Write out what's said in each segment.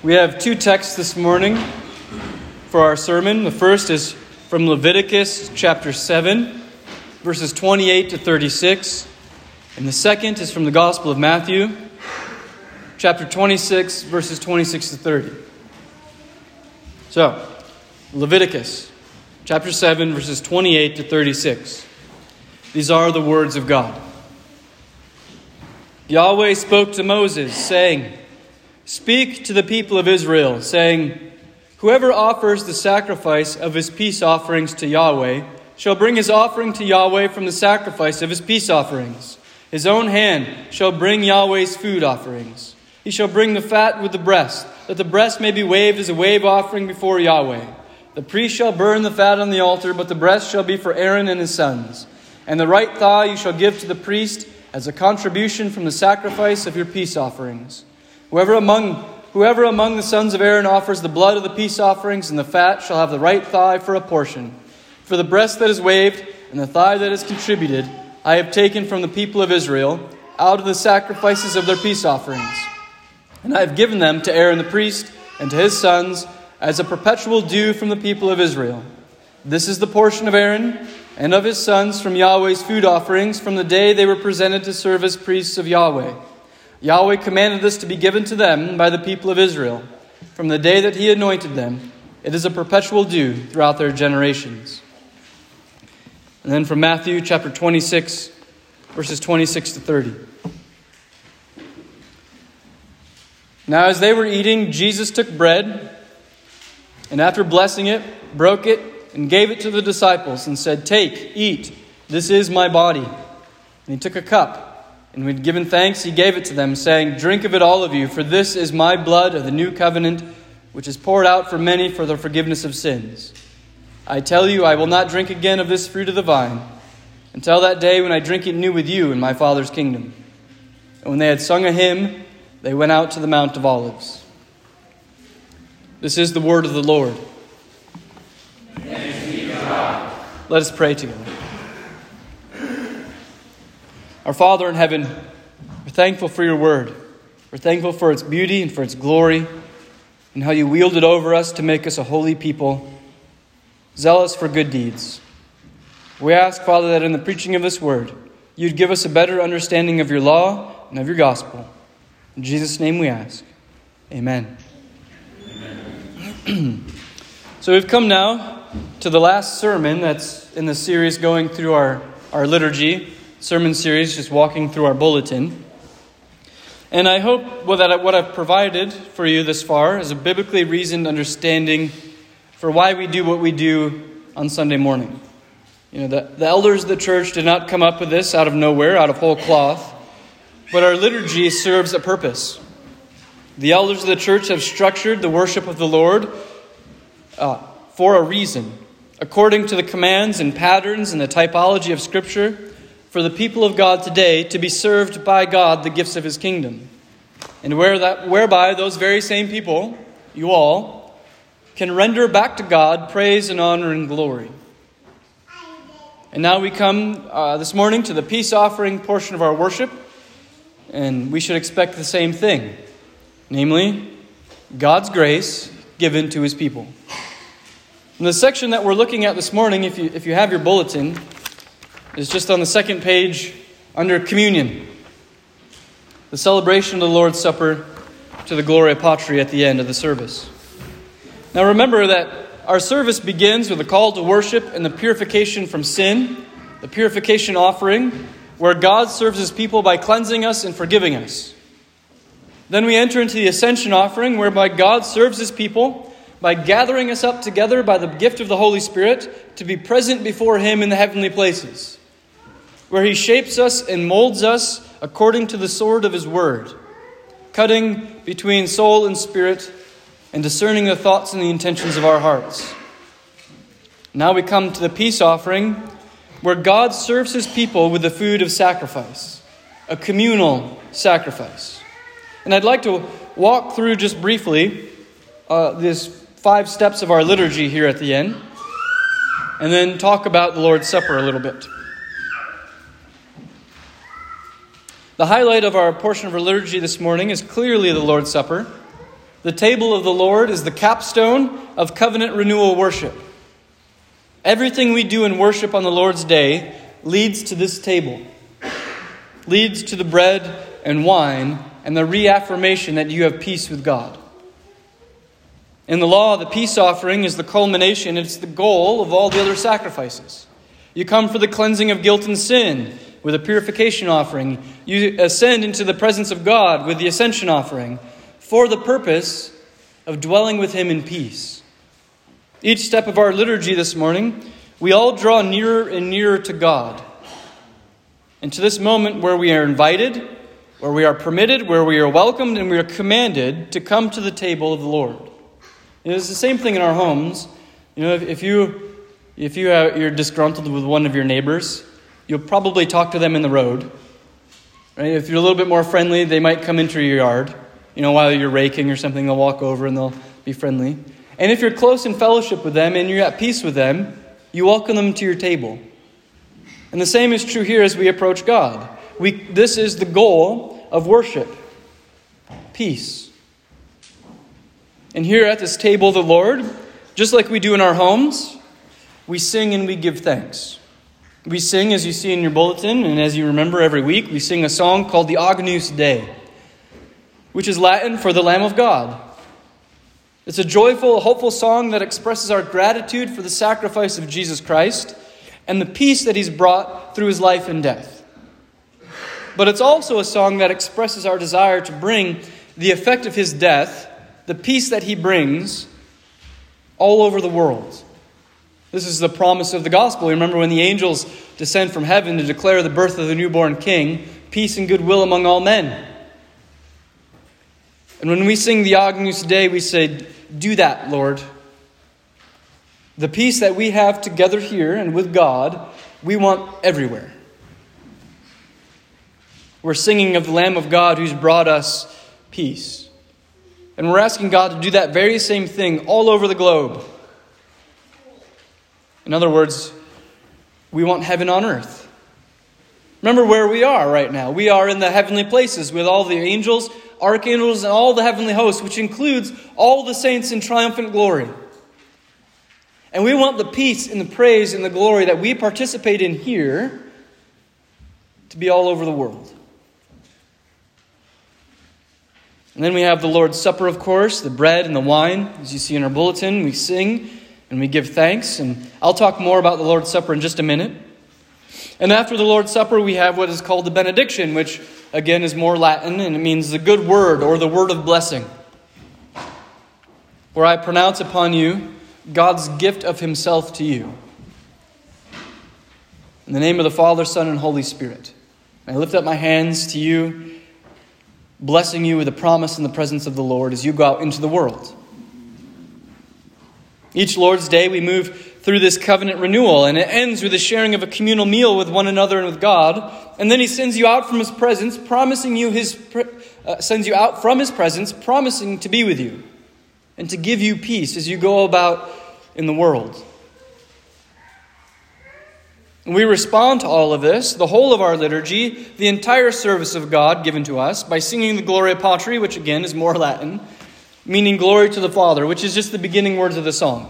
We have two texts this morning for our sermon. The first is from Leviticus chapter 7, verses 28 to 36. And the second is from the Gospel of Matthew, chapter 26, verses 26 to 30. So, Leviticus chapter 7, verses 28 to 36. These are the words of God. Yahweh spoke to Moses, saying, "Speak to the people of Israel, saying, whoever offers the sacrifice of his peace offerings to Yahweh shall bring his offering to Yahweh from the sacrifice of his peace offerings. His own hand shall bring Yahweh's food offerings. He shall bring the fat with the breast, that the breast may be waved as a wave offering before Yahweh. The priest shall burn the fat on the altar, but the breast shall be for Aaron and his sons. And the right thigh you shall give to the priest as a contribution from the sacrifice of your peace offerings. Whoever among the sons of Aaron offers the blood of the peace offerings and the fat shall have the right thigh for a portion. For the breast that is waved and the thigh that is contributed, I have taken from the people of Israel out of the sacrifices of their peace offerings. And I have given them to Aaron the priest and to his sons as a perpetual due from the people of Israel. This is the portion of Aaron and of his sons from Yahweh's food offerings from the day they were presented to serve as priests of Yahweh. Yahweh commanded this to be given to them by the people of Israel. From the day that he anointed them, it is a perpetual due throughout their generations." And then from Matthew chapter 26, verses 26 to 30. Now as they were eating, Jesus took bread, and after blessing it, broke it, and gave it to the disciples, and said, "Take, eat, this is my body." And he took a cup, and when he had given thanks, he gave it to them, saying, "Drink of it, all of you, for this is my blood of the new covenant, which is poured out for many for the forgiveness of sins. I tell you, I will not drink again of this fruit of the vine, until that day when I drink it new with you in my Father's kingdom." And when they had sung a hymn, they went out to the Mount of Olives. This is the word of the Lord. Thanks be to God. Let us pray together. Our Father in heaven, we're thankful for your word. We're thankful for its beauty and for its glory, and how you wielded over us to make us a holy people, zealous for good deeds. We ask, Father, that in the preaching of this word, you'd give us a better understanding of your law and of your gospel. In Jesus' name we ask. Amen. So we've come now to the last sermon that's in the series going through our liturgy, sermon series, just walking through our bulletin. And I hope that what I've provided for you this far is a biblically reasoned understanding for why we do what we do on Sunday morning. You know, the elders of the church did not come up with this out of nowhere, out of whole cloth, but our liturgy serves a purpose. The elders of the church have structured the worship of the Lord for a reason, according to the commands and patterns and the typology of Scripture, for the people of God today to be served by God the gifts of his kingdom. And whereby those very same people, you all, can render back to God praise and honor and glory. And now we come this morning to the peace offering portion of our worship, and we should expect the same thing, namely, God's grace given to his people. And the section that we're looking at this morning, if you have your bulletin, is just on the second page under communion. The celebration of the Lord's Supper to the Gloria Patri at the end of the service. Now remember that our service begins with a call to worship and the purification from sin, the purification offering, where God serves his people by cleansing us and forgiving us. Then we enter into the ascension offering, whereby God serves his people by gathering us up together by the gift of the Holy Spirit to be present before him in the heavenly places, where he shapes us and molds us according to the sword of his word, cutting between soul and spirit and discerning the thoughts and the intentions of our hearts. Now we come to the peace offering, where God serves his people with the food of sacrifice, a communal sacrifice. And I'd like to walk through just briefly these 5 steps of our liturgy here at the end, and then talk about the Lord's Supper a little bit. The highlight of our portion of our liturgy this morning is clearly the Lord's Supper. The table of the Lord is the capstone of covenant renewal worship. Everything we do in worship on the Lord's Day leads to this table, leads to the bread and wine and the reaffirmation that you have peace with God. In the law, the peace offering is the culmination, it's the goal of all the other sacrifices. You come for the cleansing of guilt and sin with a purification offering. You ascend into the presence of God with the ascension offering for the purpose of dwelling with Him in peace. Each step of our liturgy this morning, we all draw nearer and nearer to God. And to this moment where we are invited, where we are permitted, where we are welcomed, and we are commanded to come to the table of the Lord. It's the same thing in our homes. If you're disgruntled with one of your neighbors, you'll probably talk to them in the road. Right? If you're a little bit more friendly, they might come into your yard. While you're raking or something, they'll walk over and they'll be friendly. And if you're close in fellowship with them and you're at peace with them, you welcome them to your table. And the same is true here as we approach God. This is the goal of worship. Peace. And here at this table of the Lord, just like we do in our homes, we sing and we give thanks. We sing, as you see in your bulletin, and as you remember every week, we sing a song called the Agnus Dei, which is Latin for the Lamb of God. It's a joyful, hopeful song that expresses our gratitude for the sacrifice of Jesus Christ and the peace that He's brought through His life and death. But it's also a song that expresses our desire to bring the effect of His death, the peace that He brings, all over the world. This is the promise of the gospel. Remember when the angels descend from heaven to declare the birth of the newborn King, peace and goodwill among all men. And when we sing the Agnus Dei, we say, do that, Lord. The peace that we have together here and with God, we want everywhere. We're singing of the Lamb of God who's brought us peace. And we're asking God to do that very same thing all over the globe. In other words, we want heaven on earth. Remember where we are right now. We are in the heavenly places with all the angels, archangels, and all the heavenly hosts, which includes all the saints in triumphant glory. And we want the peace and the praise and the glory that we participate in here to be all over the world. And then we have the Lord's Supper, of course, the bread and the wine. As you see in our bulletin, we sing and we give thanks. And I'll talk more about the Lord's Supper in just a minute. And after the Lord's Supper, we have what is called the benediction, which again is more Latin, and it means the good word or the word of blessing. Where I pronounce upon you God's gift of Himself to you. In the name of the Father, Son, and Holy Spirit, I lift up my hands to you, blessing you with the promise and the presence of the Lord as you go out into the world. Each Lord's Day, we move through this covenant renewal, and it ends with the sharing of a communal meal with one another and with God. And then He sends you out from His presence, promising you sends you out from His presence, promising to be with you and to give you peace as you go about in the world. And we respond to all of this, the whole of our liturgy, the entire service of God given to us, by singing the Gloria Patri, which again is more Latin, meaning glory to the Father, which is just the beginning words of the song.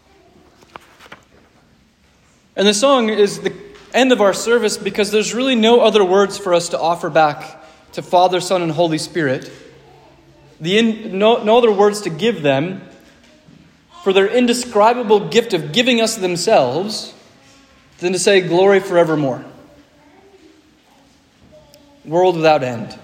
And the song is the end of our service because there's really no other words for us to offer back to Father, Son, and Holy Spirit. No other words to give them for their indescribable gift of giving us themselves than to say glory forevermore. World without end.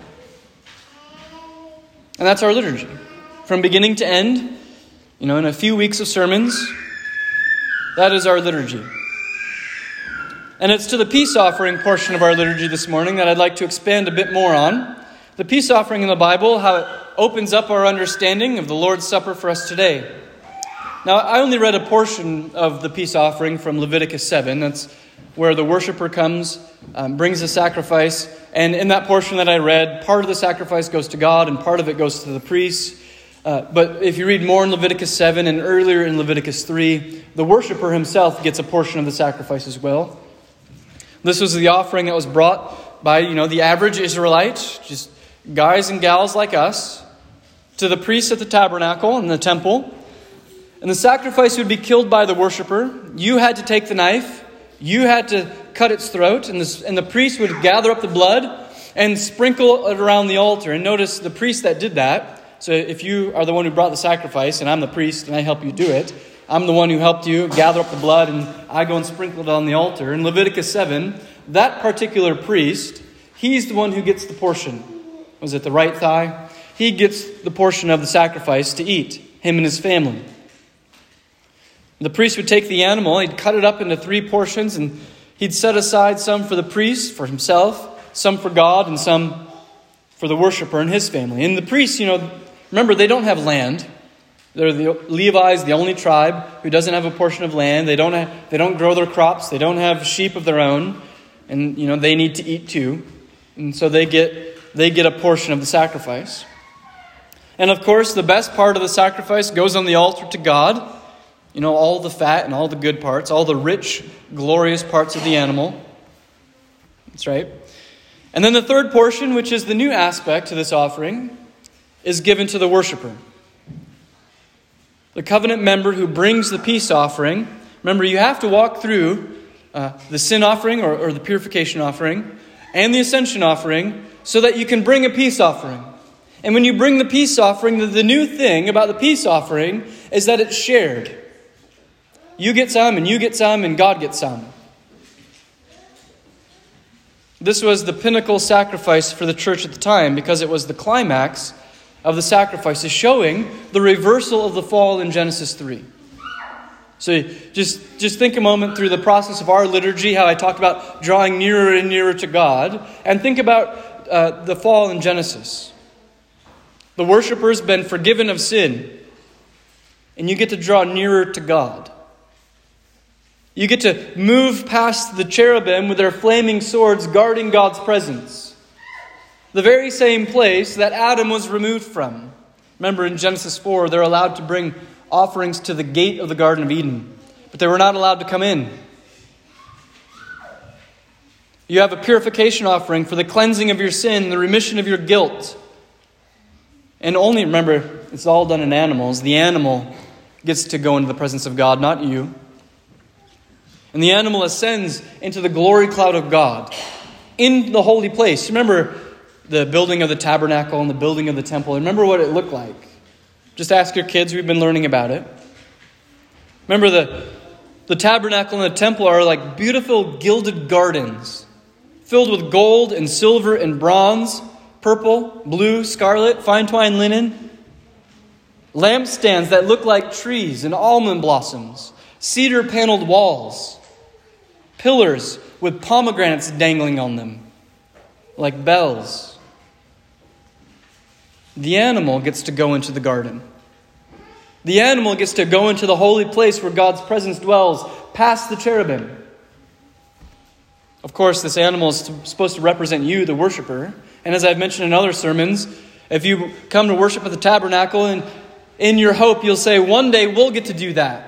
And that's our liturgy. From beginning to end, in a few weeks of sermons, that is our liturgy. And it's to the peace offering portion of our liturgy this morning that I'd like to expand a bit more on. The peace offering in the Bible, how it opens up our understanding of the Lord's Supper for us today. Now, I only read a portion of the peace offering from Leviticus 7. That's where the worshiper comes, brings a sacrifice. And in that portion that I read, part of the sacrifice goes to God and part of it goes to the priests. But if you read more in Leviticus 7 and earlier in Leviticus 3, the worshiper himself gets a portion of the sacrifice as well. This was the offering that was brought by, the average Israelite, just guys and gals like us, to the priests at the tabernacle and the temple. And the sacrifice would be killed by the worshiper. You had to take the knife. You had to cut its throat. And the priest would gather up the blood and sprinkle it around the altar. And notice the priest that did that. So if you are the one who brought the sacrifice and I'm the priest and I help you do it, I'm the one who helped you gather up the blood and I go and sprinkle it on the altar. In Leviticus 7, that particular priest, he's the one who gets the portion. Was it the right thigh? He gets the portion of the sacrifice to eat, him and his family. The priest would take the animal, he'd cut it up into 3 portions, and he'd set aside some for the priest, for himself, some for God, and some for the worshiper and his family. And the priests, remember, they don't have land. They're the Levites, the only tribe who doesn't have a portion of land. They don't grow their crops. They don't have sheep of their own. And, they need to eat too. And so they get a portion of the sacrifice. And of course, the best part of the sacrifice goes on the altar to God. All the fat and all the good parts, all the rich, glorious parts of the animal. That's right. And then the third portion, which is the new aspect to this offering, is given to the worshiper. The covenant member who brings the peace offering. Remember, you have to walk through the sin offering or the purification offering and the ascension offering so that you can bring a peace offering. And when you bring the peace offering, the new thing about the peace offering is that it's shared. You get some, and you get some, and God gets some. This was the pinnacle sacrifice for the church at the time because it was the climax of the sacrifices, showing the reversal of the fall in Genesis 3. So just think a moment through the process of our liturgy, how I talked about drawing nearer and nearer to God, and think about the fall in Genesis. The worshiper's been forgiven of sin, and you get to draw nearer to God. You get to move past the cherubim with their flaming swords guarding God's presence. The very same place that Adam was removed from. Remember in Genesis 4, they're allowed to bring offerings to the gate of the Garden of Eden, but they were not allowed to come in. You have a purification offering for the cleansing of your sin, the remission of your guilt. And only, remember, it's all done in animals. The animal gets to go into the presence of God, not you. And the animal ascends into the glory cloud of God in the holy place. Remember the building of the tabernacle and the building of the temple. Remember what it looked like. Just ask your kids. We've been learning about it. Remember the tabernacle and the temple are like beautiful gilded gardens filled with gold and silver and bronze, purple, blue, scarlet, fine twined linen. Lampstands that look like trees and almond blossoms. Cedar paneled walls. Pillars with pomegranates dangling on them, like bells. The animal gets to go into the garden. The animal gets to go into the holy place where God's presence dwells, past the cherubim. Of course, this animal is supposed to represent you, the worshiper. And as I've mentioned in other sermons, if you come to worship at the tabernacle and in your hope, you'll say, one day we'll get to do that.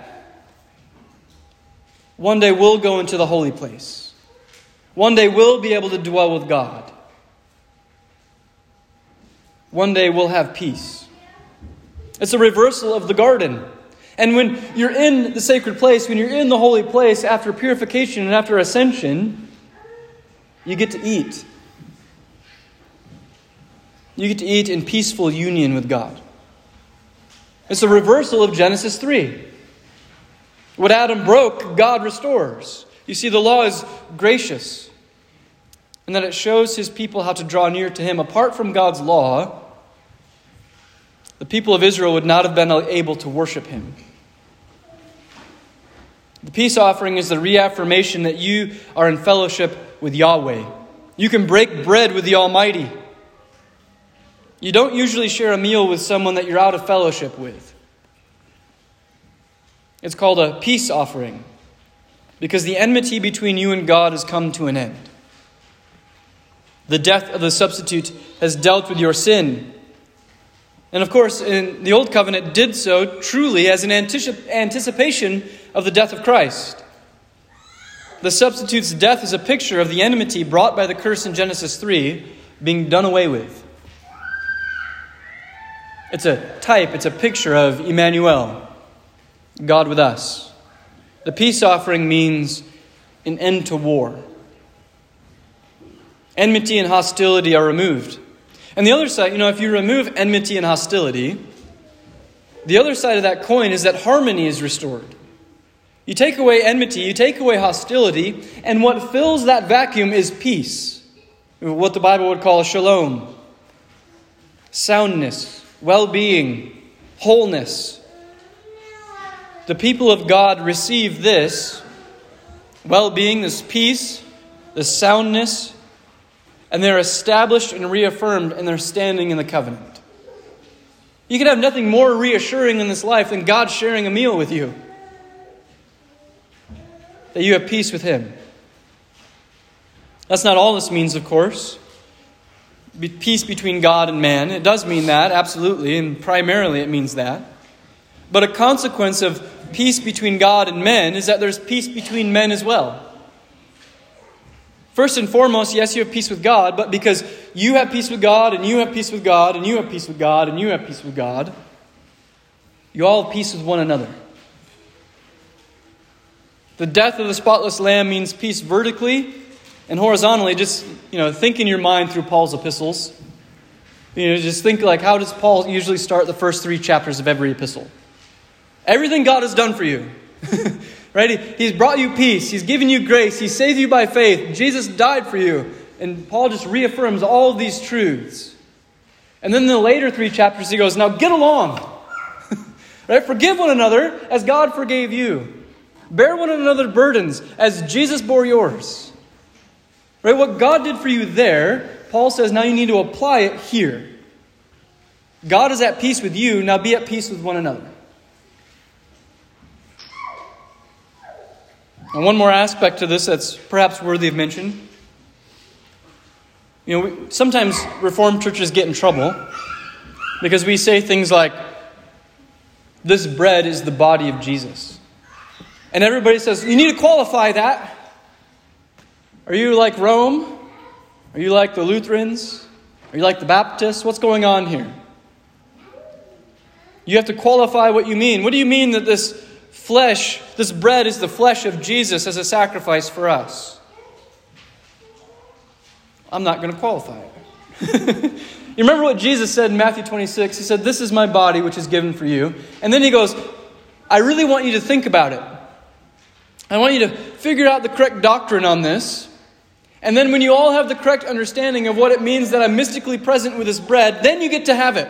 One day we'll go into the holy place. One day we'll be able to dwell with God. One day we'll have peace. It's a reversal of the garden. And when you're in the sacred place, when you're in the holy place after purification and after ascension, you get to eat. You get to eat in peaceful union with God. It's a reversal of Genesis 3. What Adam broke, God restores. You see, the law is gracious, and that it shows his people how to draw near to him. Apart from God's law, the people of Israel would not have been able to worship him. The peace offering is the reaffirmation that you are in fellowship with Yahweh. You can break bread with the Almighty. You don't usually share a meal with someone that you're out of fellowship with. It's called a peace offering because the enmity between you and God has come to an end. The death of the substitute has dealt with your sin. And of course, in the Old Covenant did so truly as an anticipation of the death of Christ. The substitute's death is a picture of the enmity brought by the curse in Genesis 3 being done away with. It's a type, it's a picture of Emmanuel, God with us. The peace offering means an end to war. Enmity and hostility are removed. And the other side, if you remove enmity and hostility, the other side of that coin is that harmony is restored. You take away enmity, you take away hostility, and what fills that vacuum is peace. What the Bible would call shalom. Soundness, well-being, wholeness. The people of God receive this well-being, this peace, this soundness, and they're established and reaffirmed in their standing in the covenant. You can have nothing more reassuring in this life than God sharing a meal with you. That you have peace with Him. That's not all this means, of course. Peace between God and man. It does mean that, absolutely, and primarily it means that. But a consequence of peace between God and men is that there's peace between men as well. First and foremost, yes, you have peace with God, but because you have peace with God, and you have peace with God, and you have peace with God, and you have peace with God, you all have peace with one another. The death of the spotless lamb means peace vertically and horizontally. Just, think in your mind through Paul's epistles. Just think how does Paul usually start the first 3 chapters of every epistle? Everything God has done for you. Right? He's brought you peace. He's given you grace. He saved you by faith. Jesus died for you. And Paul just reaffirms all of these truths. And then in the later 3 chapters he goes, now get along. Right? Forgive one another as God forgave you. Bear one another's burdens as Jesus bore yours. Right? What God did for you there, Paul says now you need to apply it here. God is at peace with you. Now be at peace with one another. And one more aspect to this that's perhaps worthy of mention. Sometimes Reformed churches get in trouble because we say things like, this bread is the body of Jesus. And everybody says, you need to qualify that. Are you like Rome? Are you like the Lutherans? Are you like the Baptists? What's going on here? You have to qualify what you mean. What do you mean that this bread is the flesh of Jesus as a sacrifice for us? I'm not going to qualify it. You remember what Jesus said in Matthew 26? He said, this is my body which is given for you. And then he goes, I really want you to think about it. I want you to figure out the correct doctrine on this. And then when you all have the correct understanding of what it means that I'm mystically present with this bread, then you get to have it.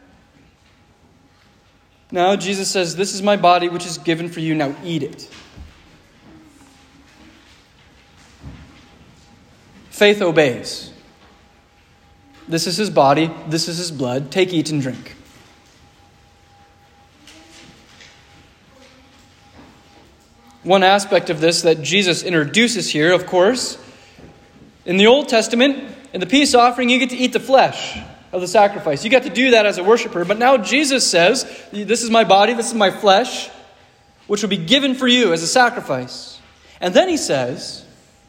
Now Jesus says, this is my body which is given for you. Now eat it. Faith obeys. This is his body. This is his blood. Take, eat, and drink. One aspect of this that Jesus introduces here, of course, in the Old Testament, in the peace offering, you get to eat the flesh of the sacrifice. You got to do that as a worshiper. But now Jesus says, this is my body, this is my flesh, which will be given for you as a sacrifice. And then he says,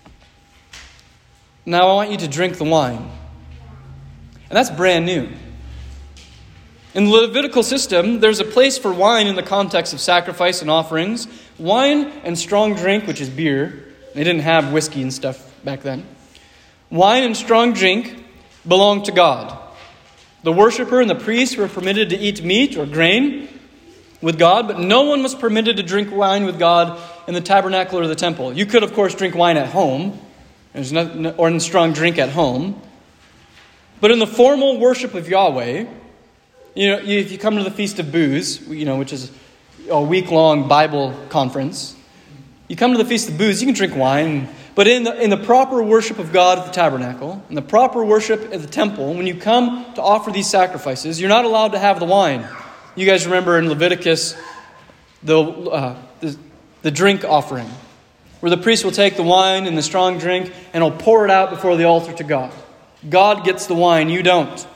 now I want you to drink the wine. And that's brand new. In the Levitical system, there's a place for wine in the context of sacrifice and offerings. Wine and strong drink, which is beer. They didn't have whiskey and stuff back then. Wine and strong drink belonged to God. The worshiper and the priest were permitted to eat meat or grain with God, but no one was permitted to drink wine with God in the tabernacle or the temple. You could, of course, drink wine at home, or in strong drink at home. But in the formal worship of Yahweh, if you come to the Feast of Booths, which is a week-long Bible conference, you come to the Feast of Booths, you can drink wine. But in the proper worship of God at the tabernacle, in the proper worship at the temple, when you come to offer these sacrifices, you're not allowed to have the wine. You guys remember in Leviticus the drink offering, where the priest will take the wine and the strong drink and he'll pour it out before the altar to God. God gets the wine, you don't.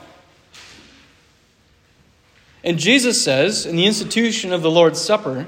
And Jesus says, in the institution of the Lord's Supper,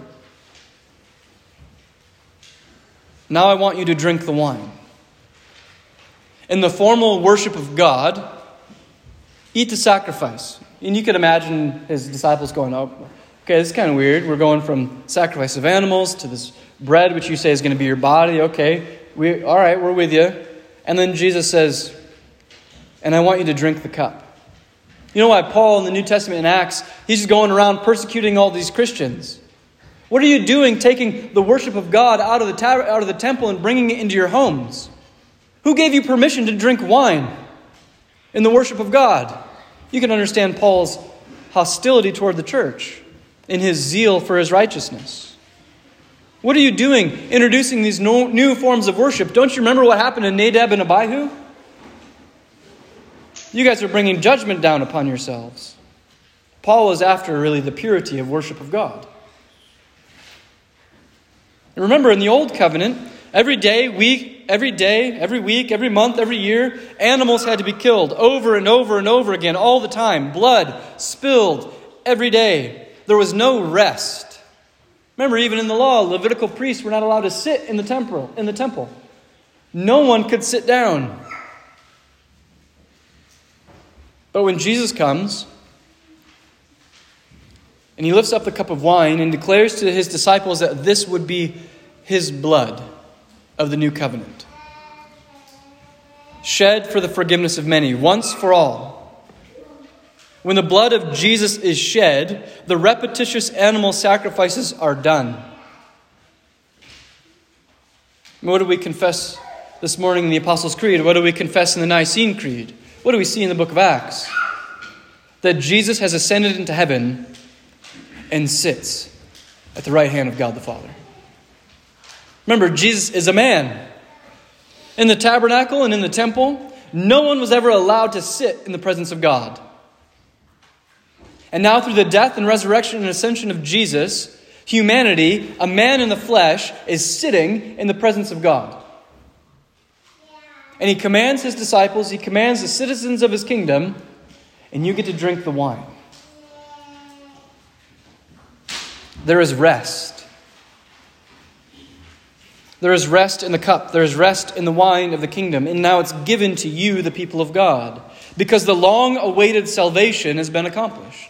now I want you to drink the wine. In the formal worship of God, eat the sacrifice. And you could imagine his disciples going, oh, okay, this is kind of weird. We're going from sacrifice of animals to this bread, which you say is going to be your body. Okay, all right, we're with you. And then Jesus says, and I want you to drink the cup. You know why Paul in the New Testament in Acts, he's just going around persecuting all these Christians. What are you doing taking the worship of God out of the temple and bringing it into your homes? Who gave you permission to drink wine in the worship of God? You can understand Paul's hostility toward the church in his zeal for his righteousness. What are you doing introducing these new forms of worship? Don't you remember what happened to Nadab and Abihu? You guys are bringing judgment down upon yourselves. Paul was after really the purity of worship of God. And remember, in the Old Covenant, every week, every month, every year, animals had to be killed over and over and over again, all the time. Blood spilled every day. There was no rest. Remember, even in the law, Levitical priests were not allowed to sit in the temple. No one could sit down. But when Jesus comes, and he lifts up the cup of wine and declares to his disciples that this would be his blood of the new covenant, shed for the forgiveness of many, once for all. When the blood of Jesus is shed, the repetitious animal sacrifices are done. What do we confess this morning in the Apostles' Creed? What do we confess in the Nicene Creed? What do we see in the book of Acts? That Jesus has ascended into heaven and sits at the right hand of God the Father. Remember, Jesus is a man. In the tabernacle and in the temple, no one was ever allowed to sit in the presence of God. And now through the death and resurrection and ascension of Jesus, humanity, a man in the flesh, is sitting in the presence of God. And he commands his disciples, he commands the citizens of his kingdom, and you get to drink the wine. There is rest. There is rest in the cup. There is rest in the wine of the kingdom. And now it's given to you, the people of God, because the long-awaited salvation has been accomplished.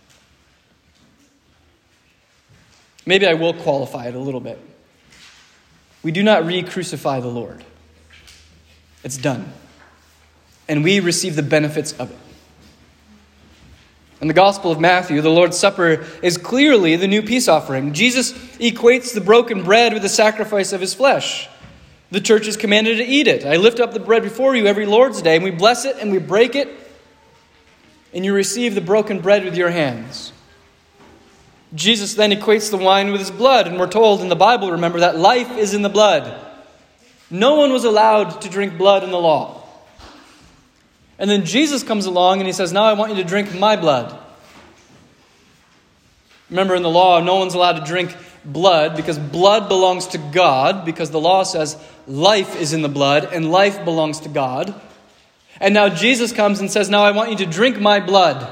Maybe I will qualify it a little bit. We do not re-crucify the Lord. It's done. And we receive the benefits of it. In the Gospel of Matthew, the Lord's Supper is clearly the new peace offering. Jesus equates the broken bread with the sacrifice of his flesh. The church is commanded to eat it. I lift up the bread before you every Lord's Day, and we bless it and we break it, and you receive the broken bread with your hands. Jesus then equates the wine with his blood, and we're told in the Bible, remember, that life is in the blood. No one was allowed to drink blood in the law. And then Jesus comes along and he says, now I want you to drink my blood. Remember, in the law, no one's allowed to drink blood because blood belongs to God, because the law says life is in the blood and life belongs to God. And now Jesus comes and says, now I want you to drink my blood.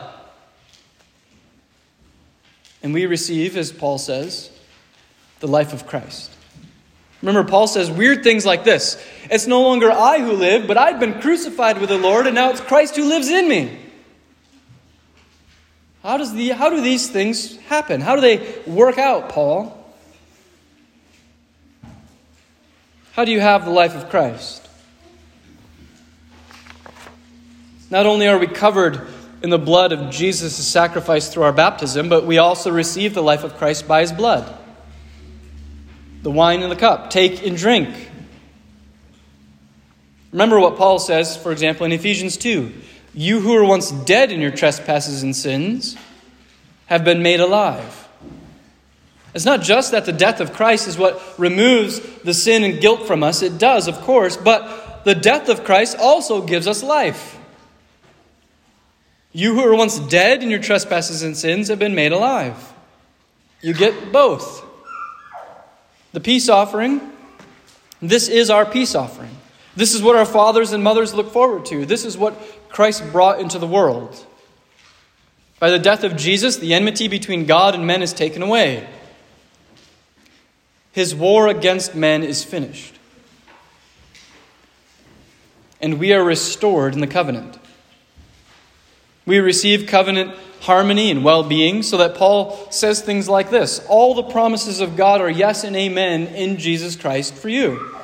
And we receive, as Paul says, the life of Christ. Remember, Paul says weird things like this. It's no longer I who live, but I've been crucified with the Lord, and now it's Christ who lives in me. How do these things happen? How do they work out, Paul? How do you have the life of Christ? Not only are we covered in the blood of Jesus' sacrifice through our baptism, but we also receive the life of Christ by his blood. The wine and the cup, take and drink. Remember what Paul says, for example, in Ephesians 2. You who were once dead in your trespasses and sins have been made alive. It's not just that the death of Christ is what removes the sin and guilt from us. It does, of course, but the death of Christ also gives us life. You who were once dead in your trespasses and sins have been made alive. You get both. The peace offering, this is our peace offering. This is what our fathers and mothers look forward to. This is what Christ brought into the world. By the death of Jesus, the enmity between God and men is taken away. His war against men is finished. And we are restored in the covenant. We receive covenant harmony and well-being, so that Paul says things like this: all the promises of God are yes and amen in Jesus Christ for you.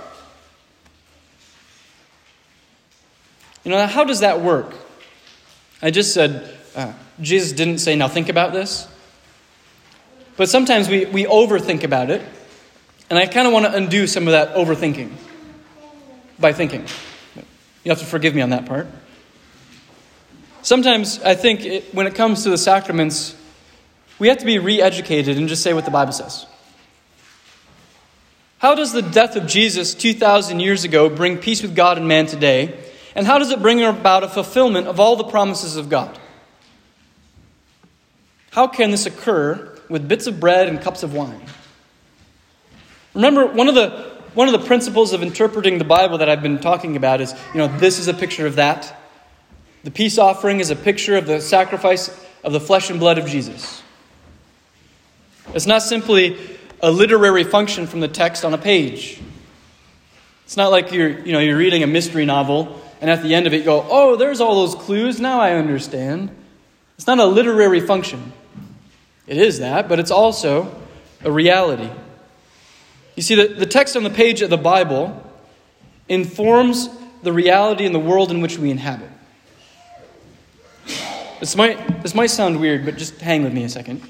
How does that work? I just said, Jesus didn't say, now think about this. But sometimes we overthink about it. And I kind of want to undo some of that overthinking by thinking. You have to forgive me on that part. Sometimes I think when it comes to the sacraments, we have to be re-educated and just say what the Bible says. How does the death of Jesus 2,000 years ago bring peace with God and man today? And how does it bring about a fulfillment of all the promises of God? How can this occur with bits of bread and cups of wine? Remember, one of the principles of interpreting the Bible that I've been talking about is, this is a picture of that. The peace offering is a picture of the sacrifice of the flesh and blood of Jesus. It's not simply a literary function from the text on a page. It's not like you're reading a mystery novel and at the end of it you go, oh, there's all those clues, now I understand. It's not a literary function. It is that, but it's also a reality. You see, the text on the page of the Bible informs the reality in the world in which we inhabit. This might sound weird, but just hang with me a second.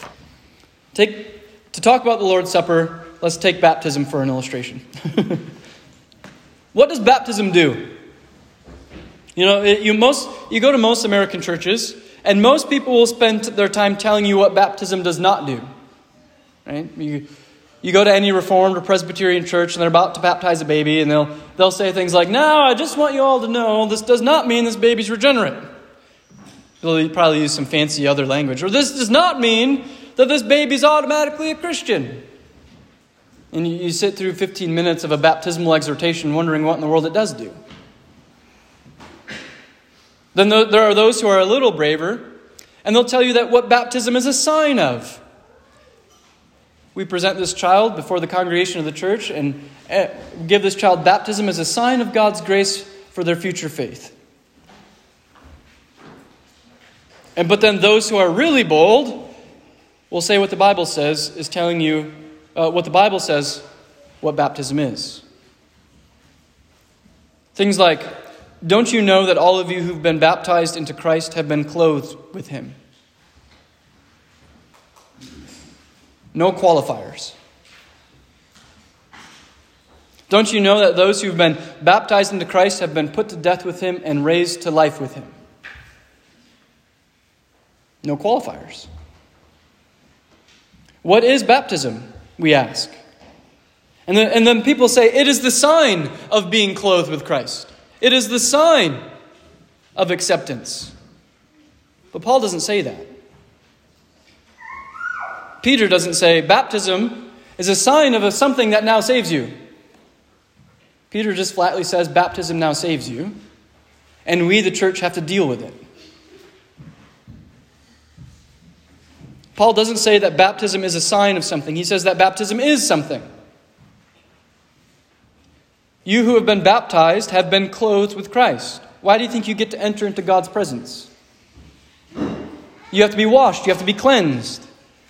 To talk about the Lord's Supper, let's take baptism for an illustration. What does baptism do? You go to most American churches, and most people will spend their time telling you what baptism does not do. Right? You go to any Reformed or Presbyterian church, and they're about to baptize a baby, and they'll say things like, "No, I just want you all to know this does not mean this baby's regenerate." They'll probably use some fancy other language. Or this does not mean that this baby's automatically a Christian. And you sit through 15 minutes of a baptismal exhortation wondering what in the world it does do. Then there are those who are a little braver, and they'll tell you that what baptism is a sign of. We present this child before the congregation of the church and give this child baptism as a sign of God's grace for their future faith. But then those who are really bold will say what the Bible says is telling you what the Bible says what baptism is. Things like, don't you know that all of you who've been baptized into Christ have been clothed with him? No qualifiers. Don't you know that those who've been baptized into Christ have been put to death with him and raised to life with him? No qualifiers. What is baptism, we ask? And then people say, it is the sign of being clothed with Christ. It is the sign of acceptance. But Paul doesn't say that. Peter doesn't say, baptism is a sign of something that now saves you. Peter just flatly says, baptism now saves you. And we, the church, have to deal with it. Paul doesn't say that baptism is a sign of something. He says that baptism is something. You who have been baptized have been clothed with Christ. Why do you think you get to enter into God's presence? You have to be washed. You have to be cleansed.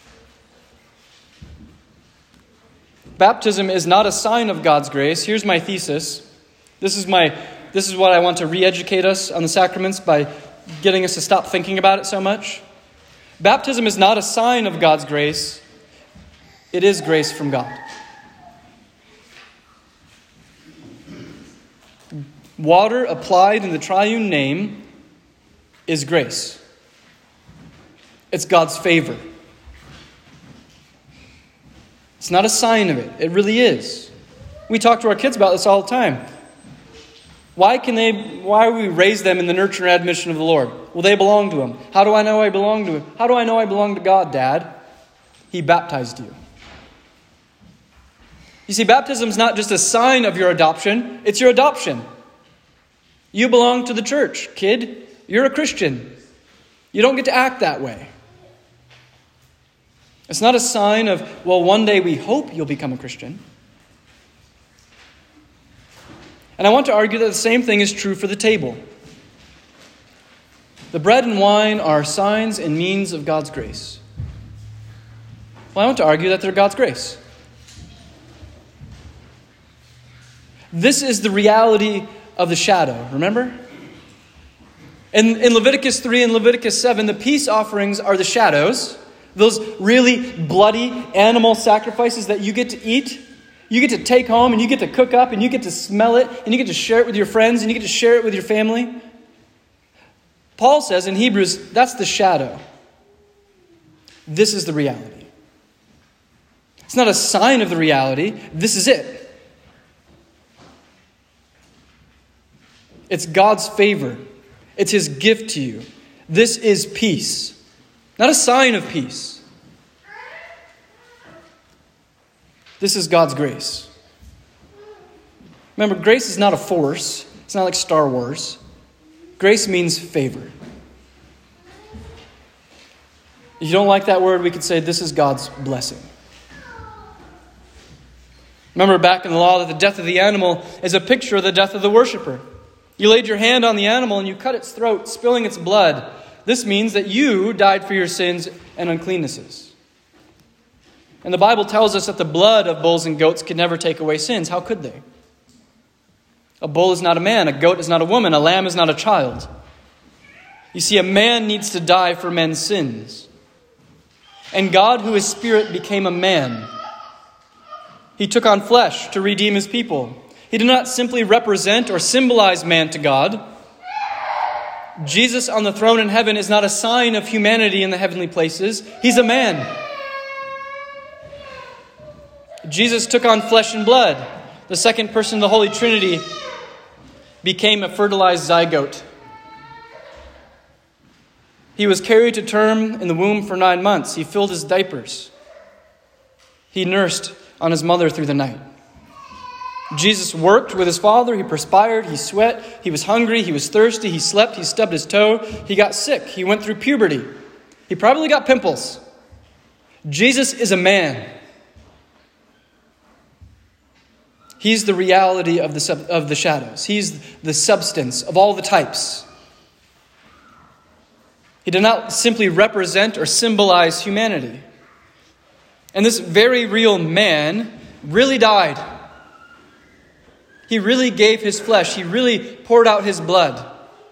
Baptism is not a sign of God's grace. Here's my thesis. This is what I want to re-educate us on the sacraments by getting us to stop thinking about it so much. Baptism is not a sign of God's grace. It is grace from God. Water applied in the triune name is grace. It's God's favor. It's not a sign of it. It really is. We talk to our kids about this all the time. Why we raise them in the nurture and admonition of the Lord? Well, they belong to him. How do I know I belong to him? How do I know I belong to God, Dad? He baptized you. You see, baptism is not just a sign of your adoption. It's your adoption. You belong to the church, kid. You're a Christian. You don't get to act that way. It's not a sign of, well, one day we hope you'll become a Christian. And I want to argue that the same thing is true for the table. The bread and wine are signs and means of God's grace. Well, I want to argue that they're God's grace. This is the reality of the shadow, remember? In Leviticus 3 and Leviticus 7, the peace offerings are the shadows. Those really bloody animal sacrifices that you get to eat. You get to take home and you get to cook up and you get to smell it and you get to share it with your friends and you get to share it with your family. Paul says in Hebrews, that's the shadow. This is the reality. It's not a sign of the reality. This is it. It's God's favor. It's His gift to you. This is peace. Not a sign of peace. This is God's grace. Remember, grace is not a force. It's not like Star Wars. Grace means favor. If you don't like that word, we could say this is God's blessing. Remember back in the law that the death of the animal is a picture of the death of the worshiper. You laid your hand on the animal and you cut its throat, spilling its blood. This means that you died for your sins and uncleannesses. And the Bible tells us that the blood of bulls and goats could never take away sins. How could they? A bull is not a man. A goat is not a woman. A lamb is not a child. You see, a man needs to die for men's sins. And God, who is spirit, became a man. He took on flesh to redeem His people. He did not simply represent or symbolize man to God. Jesus on the throne in heaven is not a sign of humanity in the heavenly places. He's a man. Jesus took on flesh and blood. The second person of the Holy Trinity became a fertilized zygote. He was carried to term in the womb for 9 months. He filled his diapers. He nursed on his mother through the night. Jesus worked with His Father. He perspired. He sweat. He was hungry. He was thirsty. He slept. He stubbed his toe. He got sick. He went through puberty. He probably got pimples. Jesus is a man. He's the reality of the shadows. He's the substance of all the types. He did not simply represent or symbolize humanity. And this very real man really died. He really gave His flesh. He really poured out His blood.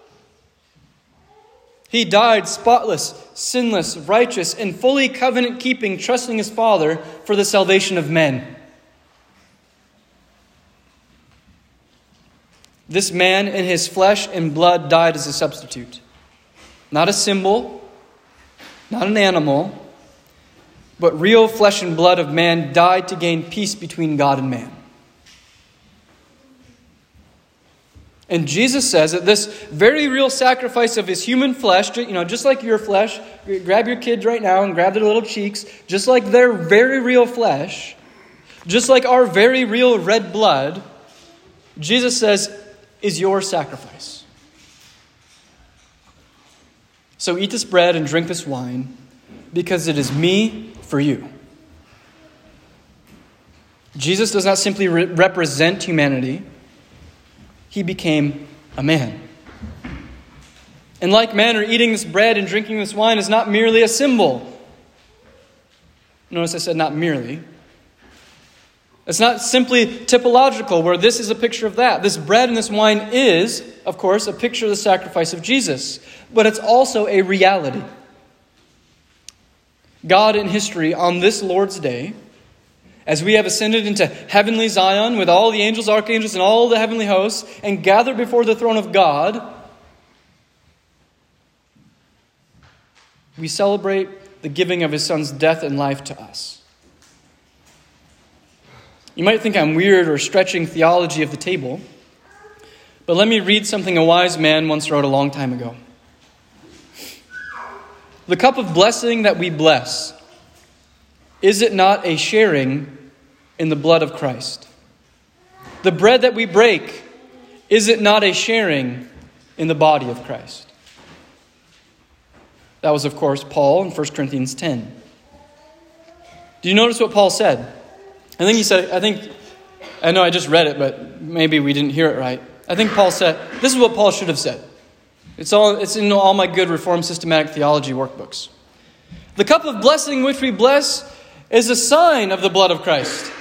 He died spotless, sinless, righteous, and fully covenant-keeping, trusting His Father for the salvation of men. This man in His flesh and blood died as a substitute. Not a symbol, not an animal, but real flesh and blood of man died to gain peace between God and man. And Jesus says that this very real sacrifice of His human flesh, just like your flesh, grab your kids right now and grab their little cheeks, just like their very real flesh, just like our very real red blood, Jesus says, is your sacrifice. So eat this bread and drink this wine, because it is me for you. Jesus does not simply represent humanity. He became a man. In like manner, eating this bread and drinking this wine is not merely a symbol. Notice I said not merely. It's not simply typological, where this is a picture of that. This bread and this wine is, of course, a picture of the sacrifice of Jesus. But it's also a reality. God in history, on this Lord's Day, as we have ascended into heavenly Zion with all the angels, archangels, and all the heavenly hosts, and gathered before the throne of God, we celebrate the giving of His Son's death and life to us. You might think I'm weird or stretching theology of the table, but let me read something a wise man once wrote a long time ago. The cup of blessing that we bless, is it not a sharing in the blood of Christ? The bread that we break, is it not a sharing in the body of Christ? That was, of course, Paul in 1 Corinthians 10. Do you notice what Paul said? I know I just read it, but maybe we didn't hear it right. I think Paul said, this is what Paul should have said. It's in all my good Reformed systematic theology workbooks. The cup of blessing which we bless is a sign of the blood of Christ.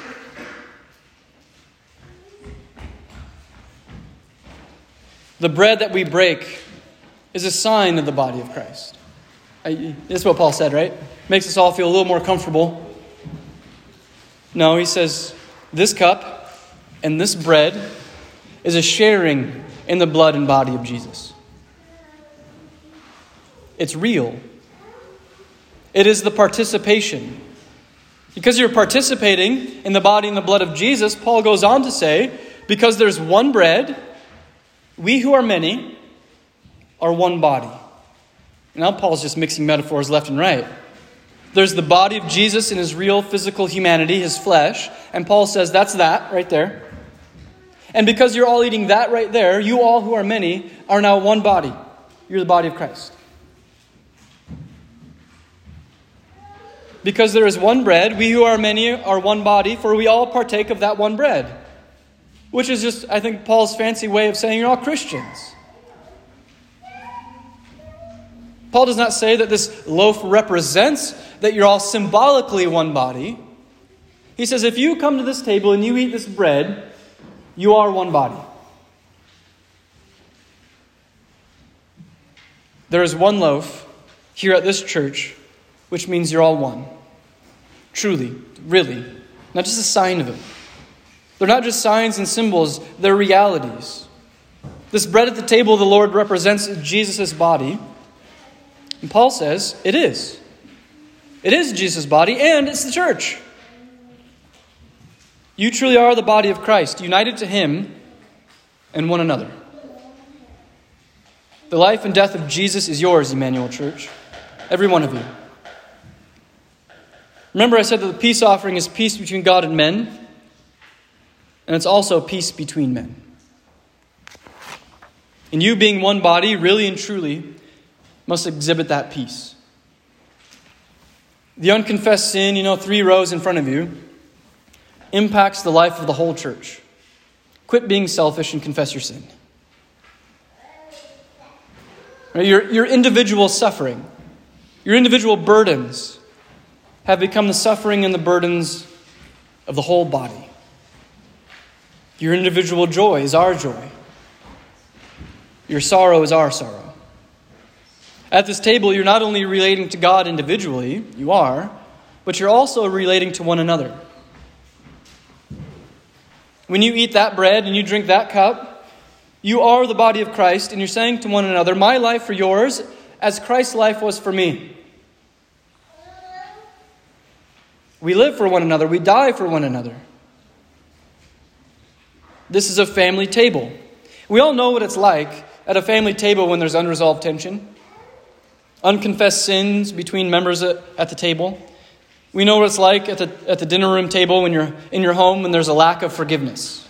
The bread that we break is a sign of the body of Christ. That's what Paul said, right? Makes us all feel a little more comfortable. No, he says, this cup and this bread is a sharing in the blood and body of Jesus. It's real. It is the participation. Because you're participating in the body and the blood of Jesus, Paul goes on to say, because there's one bread, we who are many are one body. Now Paul's just mixing metaphors left and right. There's the body of Jesus in his real physical humanity, his flesh, and Paul says that's that right there. And because you're all eating that right there, you all who are many are now one body. You're the body of Christ. Because there is one bread, we who are many are one body, for we all partake of that one bread. Which is just, I think, Paul's fancy way of saying you're all Christians. Paul does not say that this loaf represents that you're all symbolically one body. He says if you come to this table and you eat this bread, you are one body. There is one loaf here at this church, which means you're all one. Truly, really. Not just a sign of it. They're not just signs and symbols, they're realities. This bread at the table of the Lord represents Jesus' body. And Paul says, it is. It is Jesus' body, and it's the church. You truly are the body of Christ, united to Him and one another. The life and death of Jesus is yours, Emmanuel Church. Every one of you. Remember I said that the peace offering is peace between God and men, and it's also peace between men. And you being one body, really and truly, must exhibit that peace. The unconfessed sin, 3 rows in front of you, impacts the life of the whole church. Quit being selfish and confess your sin. Your individual suffering, your individual burdens have become the suffering and the burdens of the whole body. Your individual joy is our joy. Your sorrow is our sorrow. At this table, you're not only relating to God individually, you are, but you're also relating to one another. When you eat that bread and you drink that cup, you are the body of Christ, and you're saying to one another, my life for yours, as Christ's life was for me. We live for one another. We die for one another. This is a family table. We all know what it's like at a family table when there's unresolved tension. Unconfessed sins between members at the table. We know what it's like at the dinner room table when you're in your home when there's a lack of forgiveness.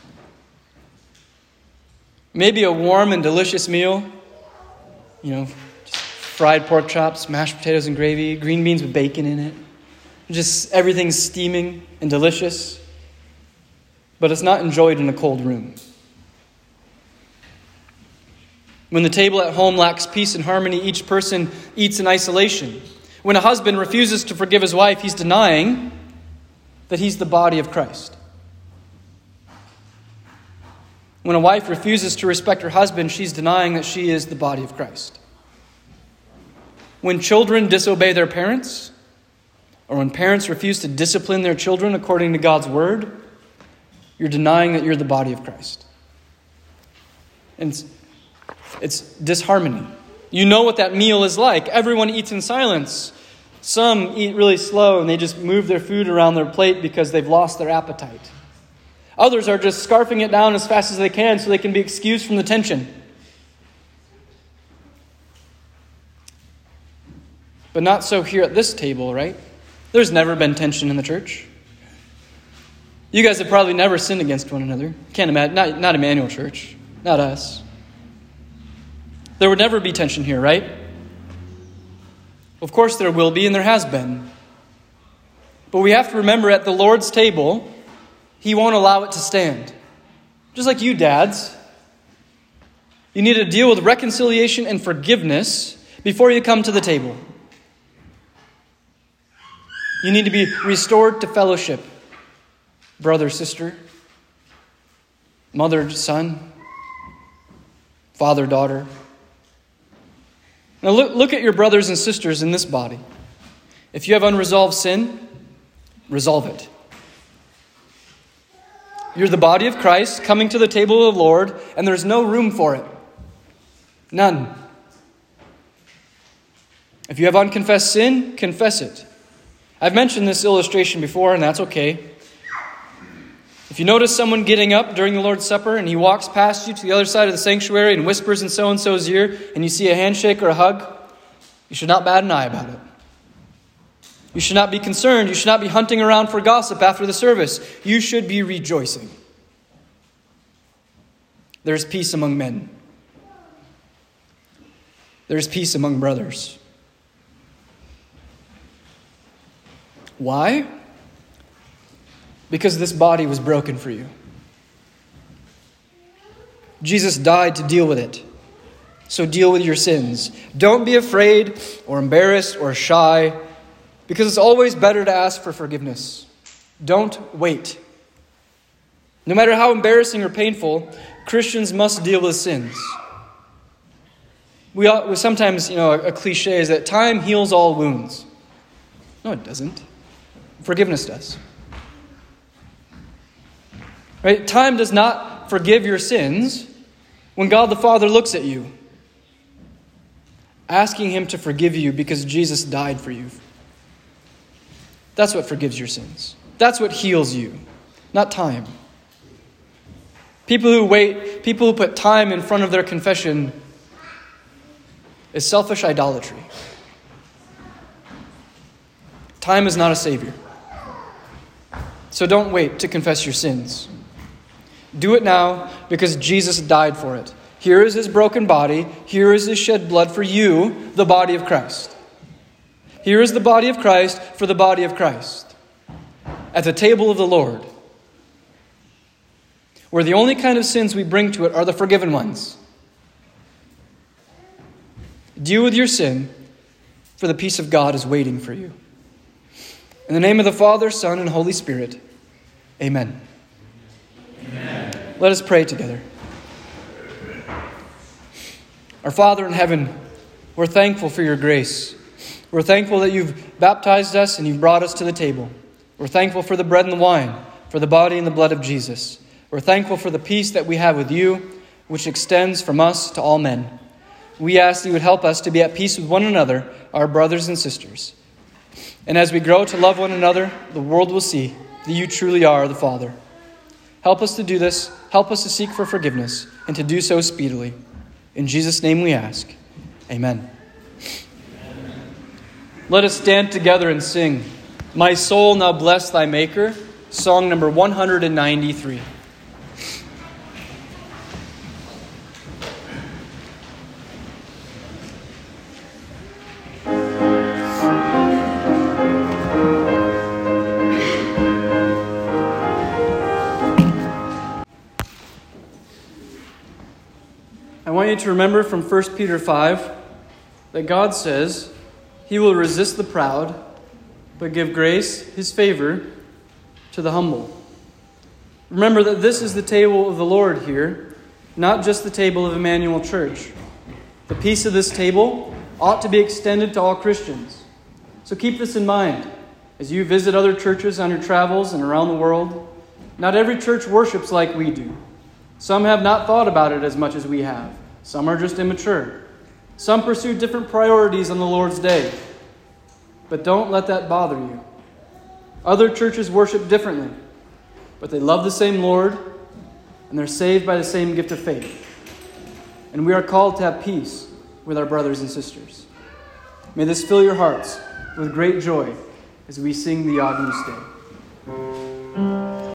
Maybe a warm and delicious meal. Just fried pork chops, mashed potatoes and gravy, green beans with bacon in it. Just everything's steaming and delicious. But it's not enjoyed in a cold room. When the table at home lacks peace and harmony, each person eats in isolation. When a husband refuses to forgive his wife, he's denying that he's the body of Christ. When a wife refuses to respect her husband, she's denying that she is the body of Christ. When children disobey their parents, or when parents refuse to discipline their children according to God's word, you're denying that you're the body of Christ. And it's disharmony. You know what that meal is like. Everyone eats in silence. Some eat really slow and they just move their food around their plate because they've lost their appetite. Others are just scarfing it down as fast as they can so they can be excused from the tension. But not so here at this table, right? There's never been tension in the church. You guys have probably never sinned against one another. Can't imagine. Not Emmanuel Church. Not us. There would never be tension here, right? Of course there will be, and there has been. But we have to remember at the Lord's table, He won't allow it to stand. Just like you dads. You need to deal with reconciliation and forgiveness before you come to the table. You need to be restored to fellowship, brother, sister, mother, son, father, daughter. Now look at your brothers and sisters in this body. If you have unresolved sin, resolve it. You're the body of Christ coming to the table of the Lord, and there's no room for it. None. If you have unconfessed sin, confess it. I've mentioned this illustration before, and that's okay. If you notice someone getting up during the Lord's Supper and he walks past you to the other side of the sanctuary and whispers in so-and-so's ear, and you see a handshake or a hug, you should not bat an eye about it. You should not be concerned. You should not be hunting around for gossip after the service. You should be rejoicing. There is peace among men. There is peace among brothers. Why? Because this body was broken for you. Jesus died to deal with it. So deal with your sins. Don't be afraid or embarrassed or shy, because it's always better to ask for forgiveness. Don't wait. No matter how embarrassing or painful, Christians must deal with sins. We sometimes, a cliche is that time heals all wounds. No, it doesn't. Forgiveness does. Right? Time does not forgive your sins when God the Father looks at you, asking Him to forgive you because Jesus died for you. That's what forgives your sins. That's what heals you, not time. People who wait, people who put time in front of their confession is selfish idolatry. Time is not a savior. So don't wait to confess your sins. Do it now because Jesus died for it. Here is His broken body. Here is His shed blood for you, the body of Christ. Here is the body of Christ for the body of Christ. At the table of the Lord, where the only kind of sins we bring to it are the forgiven ones. Deal with your sin, for the peace of God is waiting for you. In the name of the Father, Son, and Holy Spirit, amen. Amen. Let us pray together. Our Father in heaven, we're thankful for your grace. We're thankful that you've baptized us and you've brought us to the table. We're thankful for the bread and the wine, for the body and the blood of Jesus. We're thankful for the peace that we have with you, which extends from us to all men. We ask that you would help us to be at peace with one another, our brothers and sisters. And as we grow to love one another, the world will see that you truly are the Father. Help us to do this. Help us to seek for forgiveness and to do so speedily. In Jesus' name we ask. Amen. Let us stand together and sing, My Soul Now Bless Thy Maker, song number 193. I want you to remember from 1 Peter 5 that God says He will resist the proud, but give grace, His favor, to the humble. Remember that this is the table of the Lord here, not just the table of Emmanuel Church. The peace of this table ought to be extended to all Christians. So keep this in mind as you visit other churches on your travels and around the world. Not every church worships like we do. Some have not thought about it as much as we have. Some are just immature. Some pursue different priorities on the Lord's day. But don't let that bother you. Other churches worship differently, but they love the same Lord, and they're saved by the same gift of faith. And we are called to have peace with our brothers and sisters. May this fill your hearts with great joy as we sing the Agnus Dei.